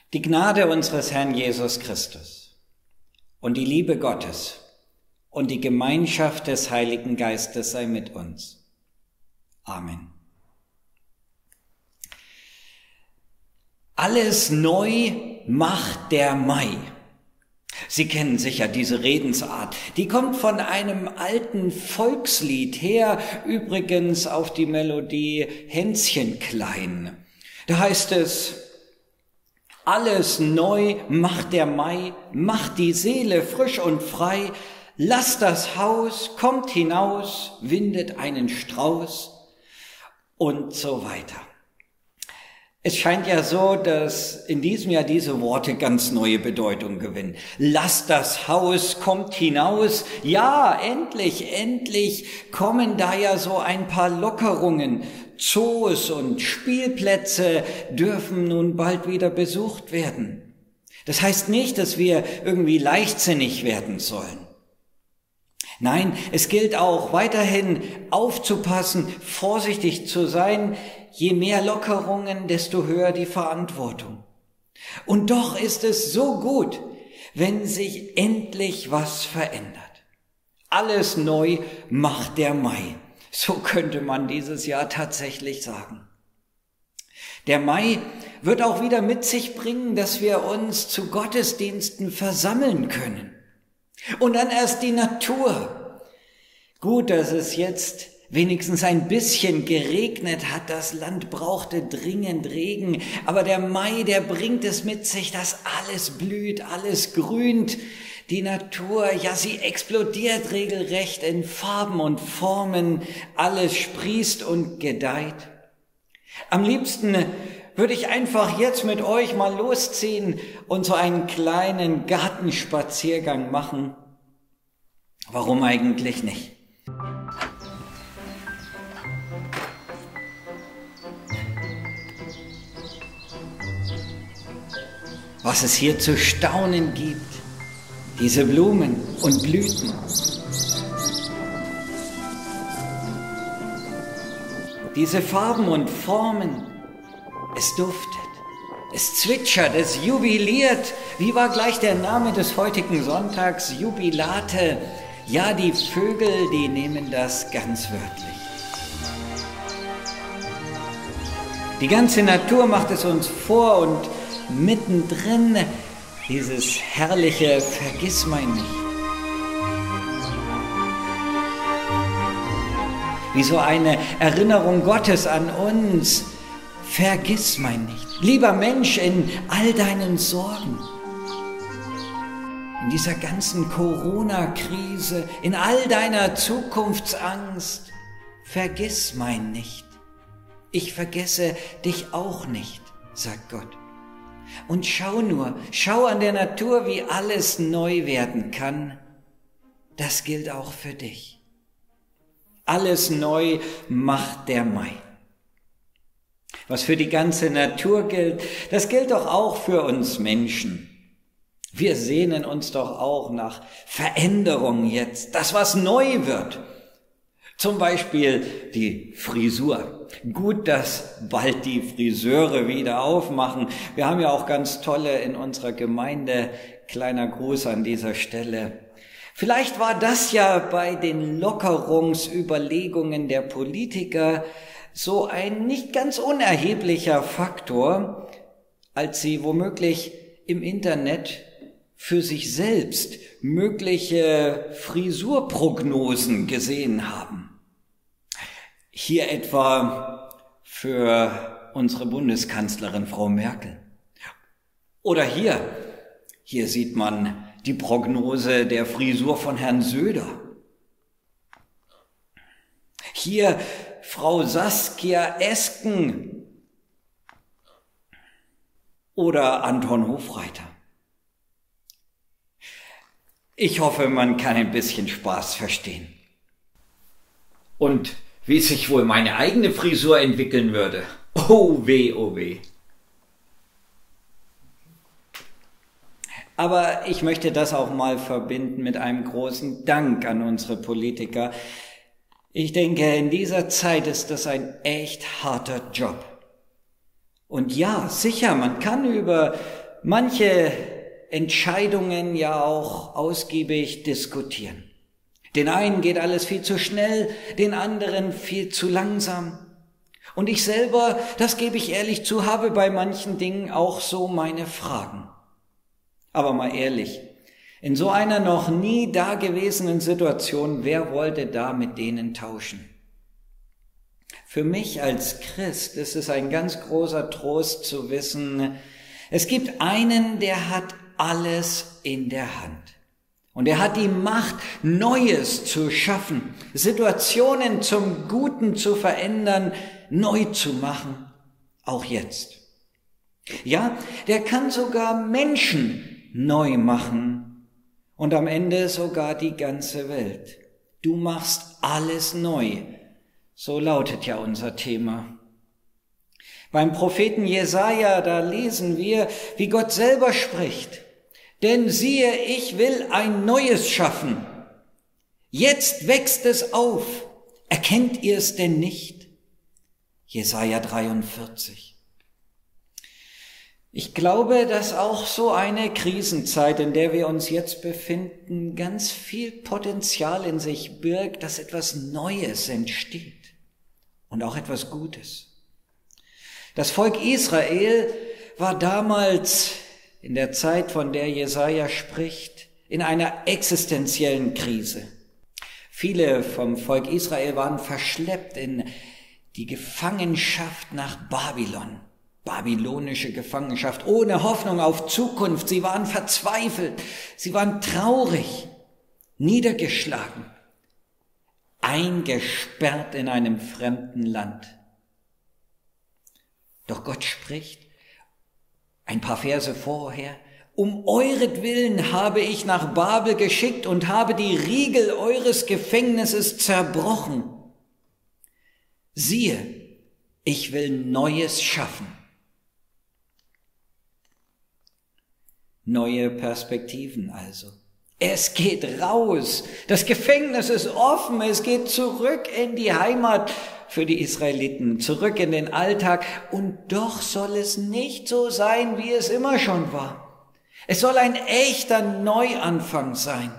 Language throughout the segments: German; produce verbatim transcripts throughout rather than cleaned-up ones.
Die Gnade unseres Herrn Jesus Christus und die Liebe Gottes und die Gemeinschaft des Heiligen Geistes sei mit uns. Amen. Alles neu macht der Mai. Sie kennen sicher diese Redensart. Die kommt von einem alten Volkslied her, übrigens auf die Melodie Hänschen klein. Da heißt es: Alles neu macht der Mai, macht die Seele frisch und frei, lasst das Haus, kommt hinaus, windet einen Strauß und so weiter. Es scheint ja so, dass in diesem Jahr diese Worte ganz neue Bedeutung gewinnen. Lasst das Haus, kommt hinaus. Ja, endlich, endlich kommen da ja so ein paar Lockerungen. Zoos und Spielplätze dürfen nun bald wieder besucht werden. Das heißt nicht, dass wir irgendwie leichtsinnig werden sollen. Nein, es gilt auch weiterhin aufzupassen, vorsichtig zu sein. Je mehr Lockerungen, desto höher die Verantwortung. Und doch ist es so gut, wenn sich endlich was verändert. Alles neu macht der Mai. So könnte man dieses Jahr tatsächlich sagen. Der Mai wird auch wieder mit sich bringen, dass wir uns zu Gottesdiensten versammeln können. Und dann erst die Natur. Gut, dass es jetzt wenigstens ein bisschen geregnet hat. Das Land brauchte dringend Regen. Aber der Mai, der bringt es mit sich, dass alles blüht, alles grünt. Die Natur, ja, sie explodiert regelrecht in Farben und Formen. Alles sprießt und gedeiht. Am liebsten würde ich einfach jetzt mit euch mal losziehen und so einen kleinen Gartenspaziergang machen. Warum eigentlich nicht? Was es hier zu staunen gibt, diese Blumen und Blüten. Diese Farben und Formen, es duftet, es zwitschert, es jubiliert. Wie war gleich der Name des heutigen Sonntags? Jubilate. Ja, die Vögel, die nehmen das ganz wörtlich. Die ganze Natur macht es uns vor und mittendrin dieses herrliche Vergissmeinnicht. Wie so eine Erinnerung Gottes an uns. Vergissmeinnicht. Lieber Mensch, in all deinen Sorgen, in dieser ganzen Corona-Krise, in all deiner Zukunftsangst, vergiss mein nicht. Ich vergesse dich auch nicht, sagt Gott. Und schau nur, schau an der Natur, wie alles neu werden kann. Das gilt auch für dich. Alles neu macht der Mai. Was für die ganze Natur gilt, das gilt doch auch für uns Menschen. Wir sehnen uns doch auch nach Veränderung jetzt, das was neu wird. Zum Beispiel die Frisur. Gut, dass bald die Friseure wieder aufmachen. Wir haben ja auch ganz tolle in unserer Gemeinde. Kleiner Gruß an dieser Stelle. Vielleicht war das ja bei den Lockerungsüberlegungen der Politiker so ein nicht ganz unerheblicher Faktor, als sie womöglich im Internet für sich selbst mögliche Frisurprognosen gesehen haben. Hier etwa für unsere Bundeskanzlerin Frau Merkel. Oder hier, hier sieht man die Prognose der Frisur von Herrn Söder. Hier Frau Saskia Esken oder Anton Hofreiter. Ich hoffe, man kann ein bisschen Spaß verstehen. Und wie sich wohl meine eigene Frisur entwickeln würde. Oh weh, oh weh. Aber ich möchte das auch mal verbinden mit einem großen Dank an unsere Politiker. Ich denke, in dieser Zeit ist das ein echt harter Job. Und ja, sicher, man kann über manche Entscheidungen ja auch ausgiebig diskutieren. Den einen geht alles viel zu schnell, den anderen viel zu langsam. Und ich selber, das gebe ich ehrlich zu, habe bei manchen Dingen auch so meine Fragen. Aber mal ehrlich, in so einer noch nie dagewesenen Situation, wer wollte da mit denen tauschen? Für mich als Christ ist es ein ganz großer Trost zu wissen, es gibt einen, der hat alles in der Hand. Und er hat die Macht, Neues zu schaffen, Situationen zum Guten zu verändern, neu zu machen, auch jetzt. Ja, der kann sogar Menschen neu machen und am Ende sogar die ganze Welt. Du machst alles neu, so lautet ja unser Thema. Beim Propheten Jesaja, da lesen wir, wie Gott selber spricht. Denn siehe, ich will ein Neues schaffen. Jetzt wächst es auf. Erkennt ihr es denn nicht? Jesaja dreiundvierzig. Ich glaube, dass auch so eine Krisenzeit, in der wir uns jetzt befinden, ganz viel Potenzial in sich birgt, dass etwas Neues entsteht und auch etwas Gutes. Das Volk Israel war damals in der Zeit, von der Jesaja spricht, in einer existenziellen Krise. Viele vom Volk Israel waren verschleppt in die Gefangenschaft nach Babylon. Babylonische Gefangenschaft, ohne Hoffnung auf Zukunft. Sie waren verzweifelt, sie waren traurig, niedergeschlagen, eingesperrt in einem fremden Land. Doch Gott spricht, ein paar Verse vorher, um euretwillen habe ich nach Babel geschickt und habe die Riegel eures Gefängnisses zerbrochen. Siehe, ich will Neues schaffen. Neue Perspektiven also. Es geht raus. Das Gefängnis ist offen. Es geht zurück in die Heimat für die Israeliten, zurück in den Alltag. Und doch soll es nicht so sein, wie es immer schon war. Es soll ein echter Neuanfang sein.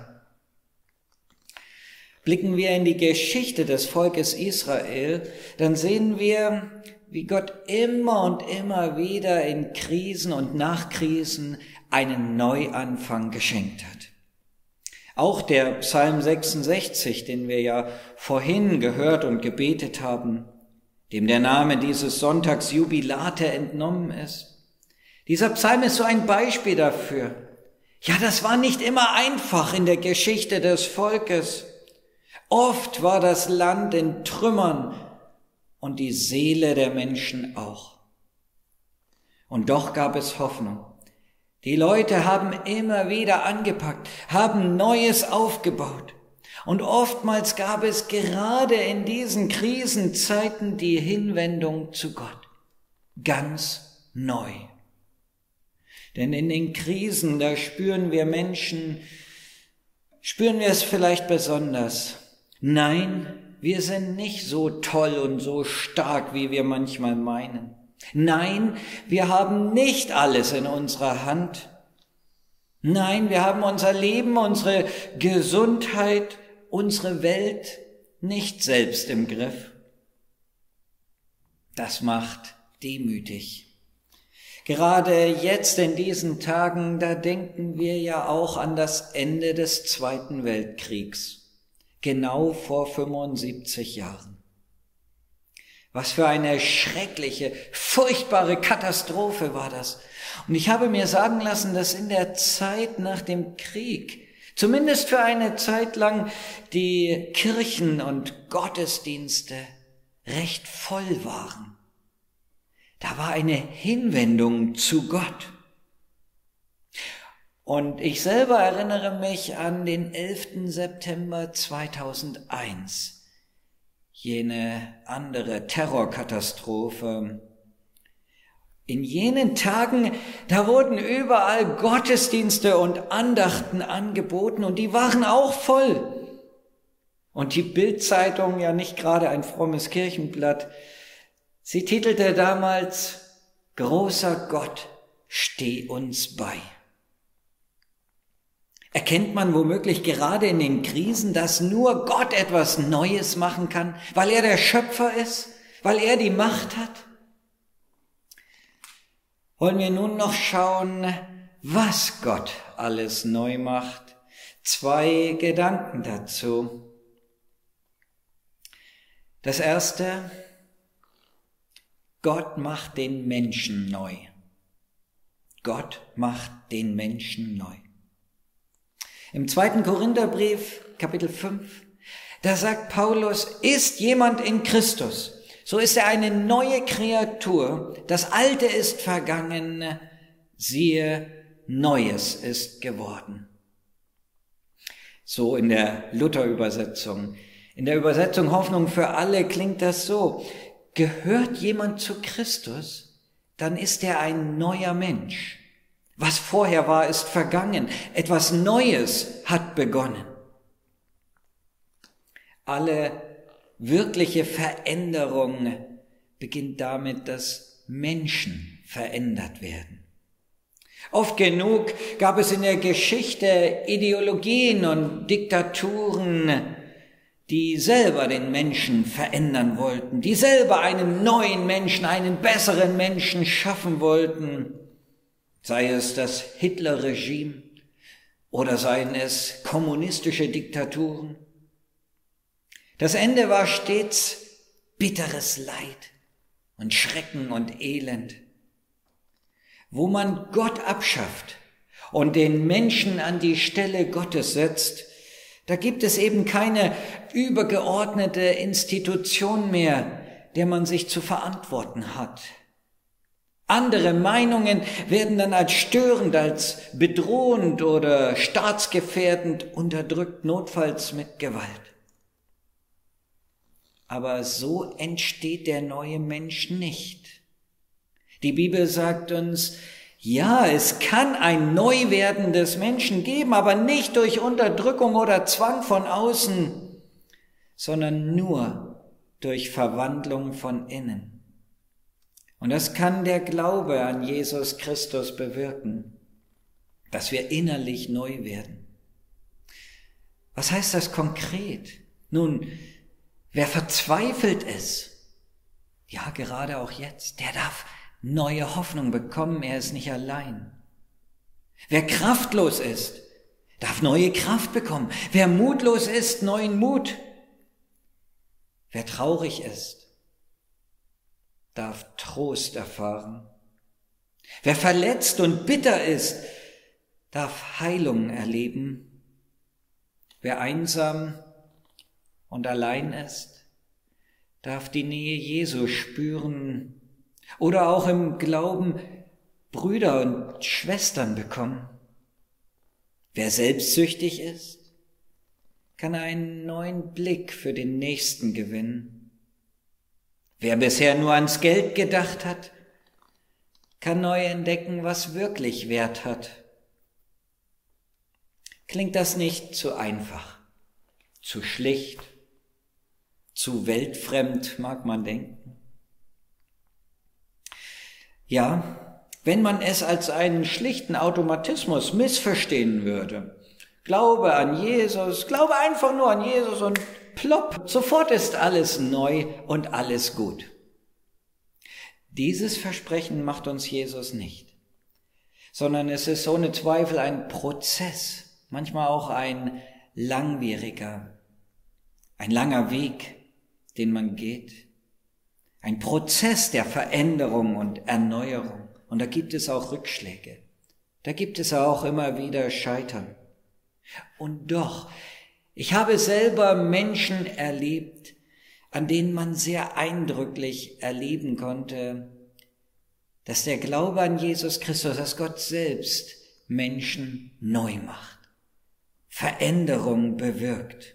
Blicken wir in die Geschichte des Volkes Israel, dann sehen wir, wie Gott immer und immer wieder in Krisen und Nachkrisen einen Neuanfang geschenkt hat. Auch der Psalm sechsundsechzig, den wir ja vorhin gehört und gebetet haben, dem der Name dieses Sonntags Jubilate entnommen ist. Dieser Psalm ist so ein Beispiel dafür. Ja, das war nicht immer einfach in der Geschichte des Volkes. Oft war das Land in Trümmern und die Seele der Menschen auch. Und doch gab es Hoffnung. Die Leute haben immer wieder angepackt, haben Neues aufgebaut. Und oftmals gab es gerade in diesen Krisenzeiten die Hinwendung zu Gott. Ganz neu. Denn in den Krisen, da spüren wir Menschen, spüren wir es vielleicht besonders. Nein, wir sind nicht so toll und so stark, wie wir manchmal meinen. Nein, wir haben nicht alles in unserer Hand. Nein, wir haben unser Leben, unsere Gesundheit, unsere Welt nicht selbst im Griff. Das macht demütig. Gerade jetzt in diesen Tagen, da denken wir ja auch an das Ende des Zweiten Weltkriegs, genau vor fünfundsiebzig Jahren. Was für eine schreckliche, furchtbare Katastrophe war das. Und ich habe mir sagen lassen, dass in der Zeit nach dem Krieg, zumindest für eine Zeit lang, die Kirchen und Gottesdienste recht voll waren. Da war eine Hinwendung zu Gott. Und ich selber erinnere mich an den elften September zweitausendeins. Jene andere Terrorkatastrophe. In jenen Tagen, da wurden überall Gottesdienste und Andachten angeboten und die waren auch voll. Und die Bild-Zeitung, ja nicht gerade ein frommes Kirchenblatt, sie titelte damals: Großer Gott, steh uns bei. Erkennt man womöglich gerade in den Krisen, dass nur Gott etwas Neues machen kann, weil er der Schöpfer ist, weil er die Macht hat? Wollen wir nun noch schauen, was Gott alles neu macht? Zwei Gedanken dazu. Das erste, Gott macht den Menschen neu. Gott macht den Menschen neu. Im zweiten Korintherbrief, Kapitel fünf, da sagt Paulus, ist jemand in Christus, so ist er eine neue Kreatur, das Alte ist vergangen, siehe, Neues ist geworden. So in der Luther-Übersetzung. In der Übersetzung Hoffnung für alle klingt das so: Gehört jemand zu Christus, dann ist er ein neuer Mensch. Was vorher war, ist vergangen. Etwas Neues hat begonnen. Alle wirkliche Veränderung beginnt damit, dass Menschen verändert werden. Oft genug gab es in der Geschichte Ideologien und Diktaturen, die selber den Menschen verändern wollten, die selber einen neuen Menschen, einen besseren Menschen schaffen wollten. Sei es das Hitler-Regime oder seien es kommunistische Diktaturen. Das Ende war stets bitteres Leid und Schrecken und Elend. Wo man Gott abschafft und den Menschen an die Stelle Gottes setzt, da gibt es eben keine übergeordnete Institution mehr, der man sich zu verantworten hat. Andere Meinungen werden dann als störend, als bedrohend oder staatsgefährdend unterdrückt, notfalls mit Gewalt. Aber so entsteht der neue Mensch nicht. Die Bibel sagt uns, ja, es kann ein Neuwerden des Menschen geben, aber nicht durch Unterdrückung oder Zwang von außen, sondern nur durch Verwandlung von innen. Und das kann der Glaube an Jesus Christus bewirken, dass wir innerlich neu werden. Was heißt das konkret? Nun, wer verzweifelt ist, ja, gerade auch jetzt, der darf neue Hoffnung bekommen, er ist nicht allein. Wer kraftlos ist, darf neue Kraft bekommen. Wer mutlos ist, neuen Mut. Wer traurig ist, darf Trost erfahren. Wer verletzt und bitter ist, darf Heilung erleben. Wer einsam und allein ist, darf die Nähe Jesu spüren oder auch im Glauben Brüder und Schwestern bekommen. Wer selbstsüchtig ist, kann einen neuen Blick für den Nächsten gewinnen. Wer bisher nur ans Geld gedacht hat, kann neu entdecken, was wirklich Wert hat. Klingt das nicht zu einfach, zu schlicht, zu weltfremd, mag man denken? Ja, wenn man es als einen schlichten Automatismus missverstehen würde. Glaube an Jesus, glaube einfach nur an Jesus und plopp, sofort ist alles neu und alles gut. Dieses Versprechen macht uns Jesus nicht, sondern es ist ohne Zweifel ein Prozess, manchmal auch ein langwieriger, ein langer Weg, den man geht. Ein Prozess der Veränderung und Erneuerung. Und da gibt es auch Rückschläge. Da gibt es auch immer wieder Scheitern. Und doch, ich habe selber Menschen erlebt, an denen man sehr eindrücklich erleben konnte, dass der Glaube an Jesus Christus, dass Gott selbst Menschen neu macht, Veränderung bewirkt.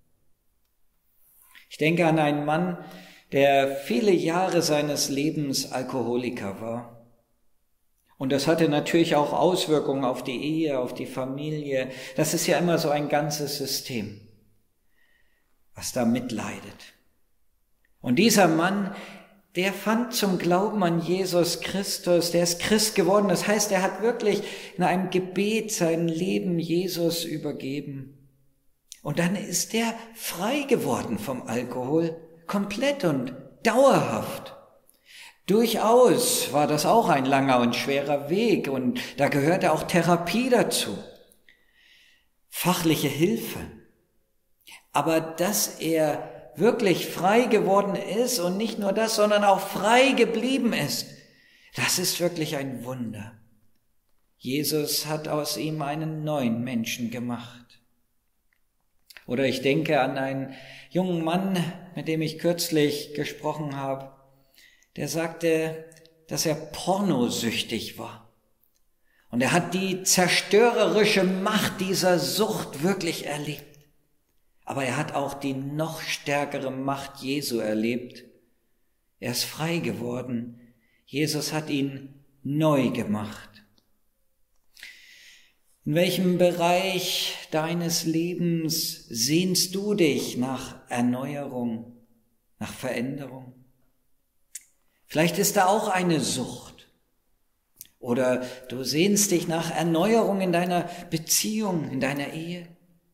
Ich denke an einen Mann, der viele Jahre seines Lebens Alkoholiker war. Und das hatte natürlich auch Auswirkungen auf die Ehe, auf die Familie. Das ist ja immer so ein ganzes System, was da mitleidet. Und dieser Mann, der fand zum Glauben an Jesus Christus, der ist Christ geworden. Das heißt, er hat wirklich in einem Gebet sein Leben Jesus übergeben. Und dann ist er frei geworden vom Alkohol, komplett und dauerhaft. Durchaus war das auch ein langer und schwerer Weg und da gehörte auch Therapie dazu, fachliche Hilfe. Aber dass er wirklich frei geworden ist und nicht nur das, sondern auch frei geblieben ist, das ist wirklich ein Wunder. Jesus hat aus ihm einen neuen Menschen gemacht. Oder ich denke an einen jungen Mann, mit dem ich kürzlich gesprochen habe, der sagte, dass er pornosüchtig war. Und er hat die zerstörerische Macht dieser Sucht wirklich erlebt. Aber er hat auch die noch stärkere Macht Jesu erlebt. Er ist frei geworden. Jesus hat ihn neu gemacht. In welchem Bereich deines Lebens sehnst du dich nach Erneuerung, nach Veränderung? Vielleicht ist da auch eine Sucht. Oder du sehnst dich nach Erneuerung in deiner Beziehung, in deiner Ehe.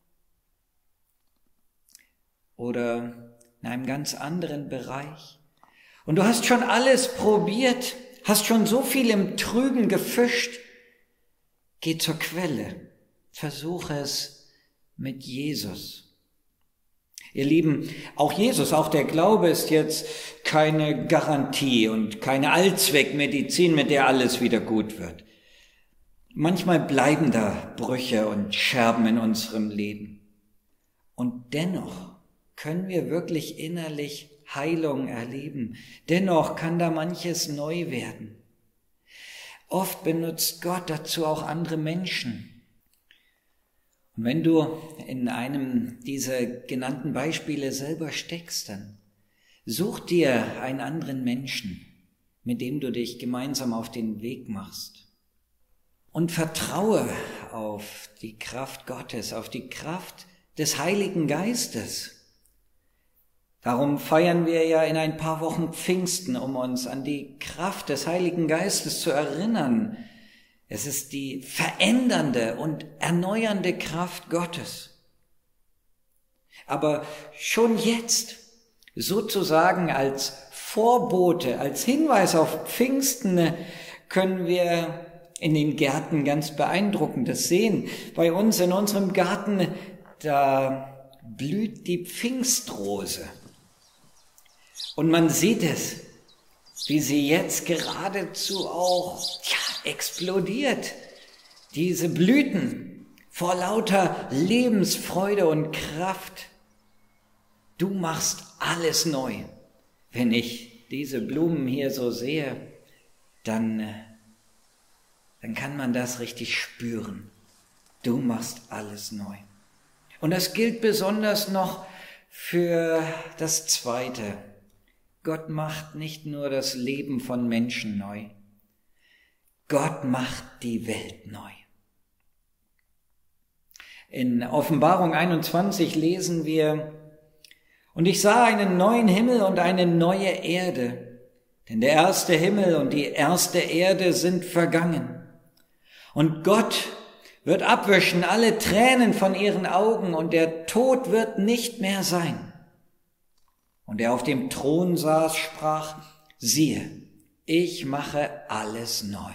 Oder in einem ganz anderen Bereich. Und du hast schon alles probiert, hast schon so viel im Trüben gefischt. Geh zur Quelle, versuche es mit Jesus. Ihr Lieben, auch Jesus, auch der Glaube ist jetzt keine Garantie und keine Allzweckmedizin, mit der alles wieder gut wird. Manchmal bleiben da Brüche und Scherben in unserem Leben. Und dennoch können wir wirklich innerlich Heilung erleben. Dennoch kann da manches neu werden. Oft benutzt Gott dazu auch andere Menschen. Und wenn du in einem dieser genannten Beispiele selber steckst, dann such dir einen anderen Menschen, mit dem du dich gemeinsam auf den Weg machst. Und vertraue auf die Kraft Gottes, auf die Kraft des Heiligen Geistes. Darum feiern wir ja in ein paar Wochen Pfingsten, um uns an die Kraft des Heiligen Geistes zu erinnern. Es ist die verändernde und erneuernde Kraft Gottes. Aber schon jetzt, sozusagen als Vorbote, als Hinweis auf Pfingsten, können wir in den Gärten ganz Beeindruckendes sehen. Bei uns in unserem Garten, da blüht die Pfingstrose. Und man sieht es, wie sie jetzt geradezu auch ja, explodiert. Diese Blüten vor lauter Lebensfreude und Kraft. Du machst alles neu. Wenn ich diese Blumen hier so sehe, dann, dann kann man das richtig spüren. Du machst alles neu. Und das gilt besonders noch für das Zweite. Gott macht nicht nur das Leben von Menschen neu. Gott macht die Welt neu. In Offenbarung einundzwanzig lesen wir, und ich sah einen neuen Himmel und eine neue Erde, denn der erste Himmel und die erste Erde sind vergangen. Und Gott wird abwischen alle Tränen von ihren Augen und der Tod wird nicht mehr sein. Und er auf dem Thron saß, sprach, siehe, ich mache alles neu.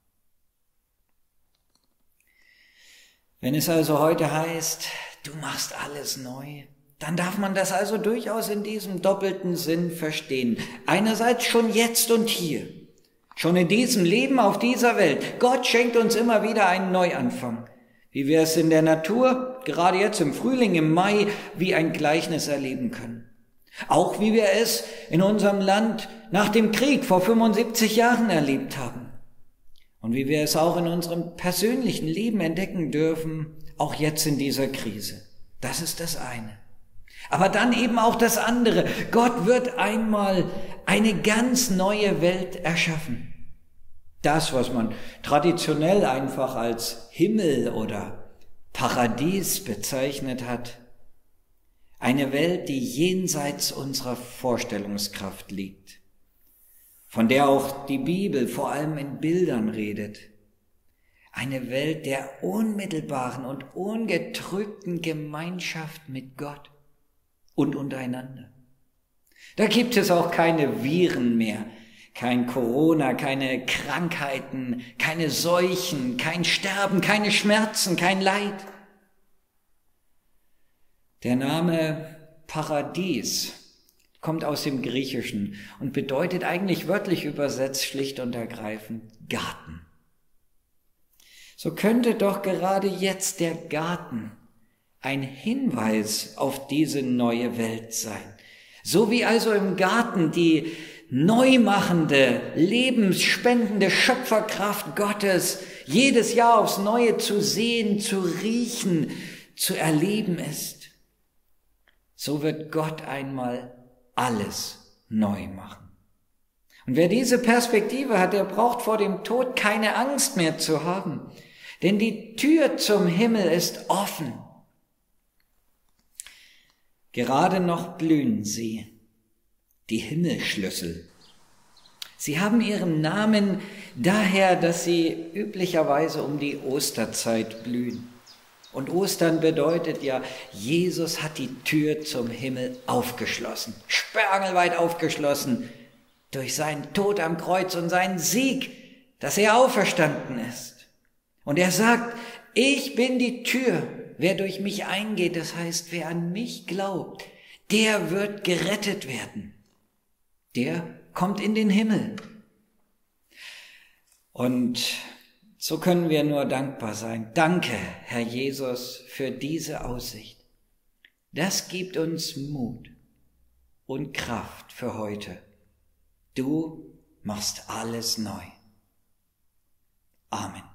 Wenn es also heute heißt, du machst alles neu, dann darf man das also durchaus in diesem doppelten Sinn verstehen. Einerseits schon jetzt und hier, schon in diesem Leben auf dieser Welt. Gott schenkt uns immer wieder einen Neuanfang, wie wir es in der Natur, gerade jetzt im Frühling, im Mai, wie ein Gleichnis erleben können. Auch wie wir es in unserem Land nach dem Krieg vor fünfundsiebzig Jahren erlebt haben. Und wie wir es auch in unserem persönlichen Leben entdecken dürfen, auch jetzt in dieser Krise. Das ist das eine. Aber dann eben auch das andere. Gott wird einmal eine ganz neue Welt erschaffen. Das, was man traditionell einfach als Himmel oder Paradies bezeichnet hat. Eine Welt, die jenseits unserer Vorstellungskraft liegt. von der auch die Bibel vor allem in Bildern redet. Eine Welt der unmittelbaren und ungetrübten Gemeinschaft mit Gott und untereinander. Da gibt es auch keine Viren mehr, kein Corona, keine Krankheiten, keine Seuchen, kein Sterben, keine Schmerzen, kein Leid. Der Name Paradies kommt aus dem Griechischen und bedeutet eigentlich wörtlich übersetzt schlicht und ergreifend Garten. So könnte doch gerade jetzt der Garten ein Hinweis auf diese neue Welt sein. So wie also im Garten die neumachende, lebensspendende Schöpferkraft Gottes jedes Jahr aufs Neue zu sehen, zu riechen, zu erleben ist. So wird Gott einmal alles neu machen. Und wer diese Perspektive hat, der braucht vor dem Tod keine Angst mehr zu haben. Denn die Tür zum Himmel ist offen. Gerade noch blühen sie, die Himmelsschlüssel. Sie haben ihren Namen daher, dass sie üblicherweise um die Osterzeit blühen. Und Ostern bedeutet ja, Jesus hat die Tür zum Himmel aufgeschlossen, sperrangelweit aufgeschlossen, durch seinen Tod am Kreuz und seinen Sieg, dass er auferstanden ist. Und er sagt, ich bin die Tür, wer durch mich eingeht, das heißt, wer an mich glaubt, der wird gerettet werden. Der kommt in den Himmel. Und so können wir nur dankbar sein. Danke, Herr Jesus, für diese Aussicht. Das gibt uns Mut und Kraft für heute. Du machst alles neu. Amen.